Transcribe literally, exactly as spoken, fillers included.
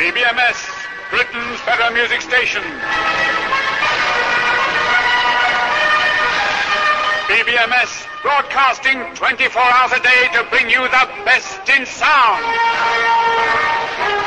B B M S, Britain's better music station. B B M S, broadcasting twenty-four hours a day to bring you the best in sound.